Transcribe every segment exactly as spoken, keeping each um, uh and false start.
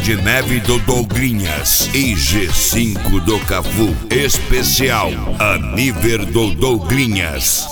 de Neve do Douglinhas e G cinco do Cafu. Especial Aniver do Douglinhas.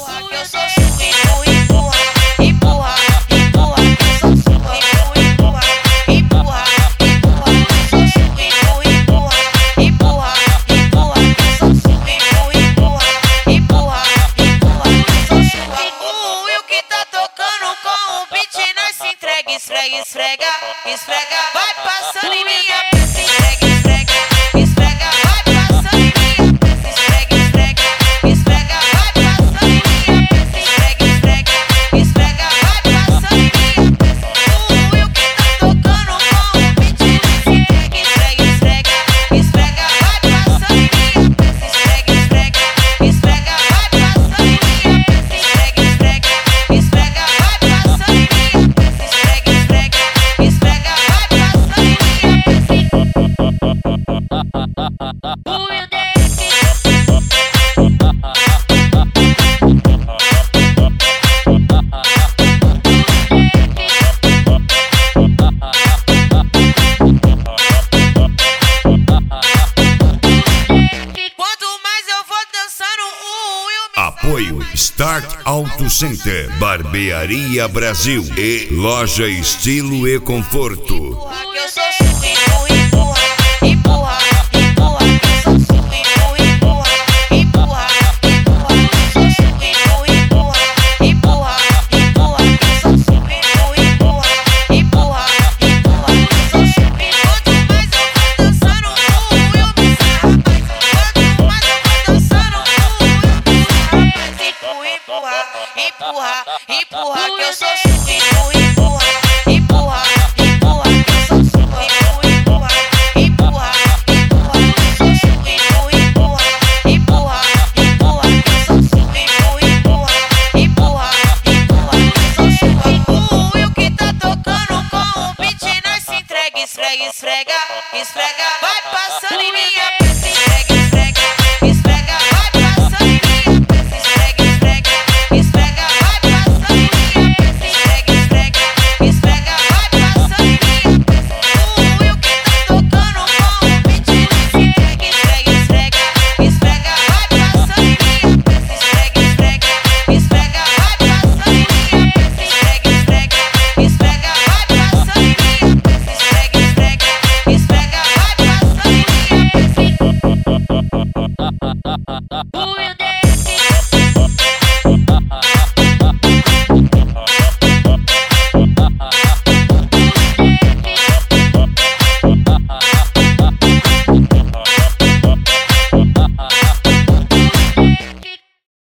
Esfrega, esfrega, esfrega, vai passando em minha peça, esfrega, esfrega, esfrega, vai passando em minha peça, esfrega, esfrega, esfrega, vai passando em minha peça, esfrega, esfrega, esfrega, vai passando em minha peça. O Will que tá tocando com o beat nesse esfrega, esfrega, esfrega, esfrega, vai passando em minha peça, esfrega, esfrega, esfrega, vai passando em minha peça, esfrega, esfrega, esfrega, vai passando em minha peça, esfrega. Esfrega, vai passando em minha peça. O Will desce. Quanto mais eu vou dançando, o Will me... Apoio Start Auto Center, Barbearia Brasil e Loja Estilo e Conforto. Eu sou sua, empurra, empurra, empurra, eu sou sua, empurra, empurra, empurra, eu sou sua, empurra, empurra, empurra, eu sou sua, empurra, empurra, empurra, eu sou sua. Quanto mais eu vou dançando, o Will me sarra mais. Quanto mais eu vou dançando, o Will me sarra mais. Empurra, empurra, empurra, que eu sou sua, empurra, empurra, empurra, que eu sou sua, empurra, empurra, empurra, eu sou sua, empurra, empurra, empurra, que eu sou sua, empurra, empurra, empurra, que eu sou sua. O Will que tá tocando com o beat, nós se entrega, esfrega, esfrega, esfrega, vai passando em minha peça, esfrega.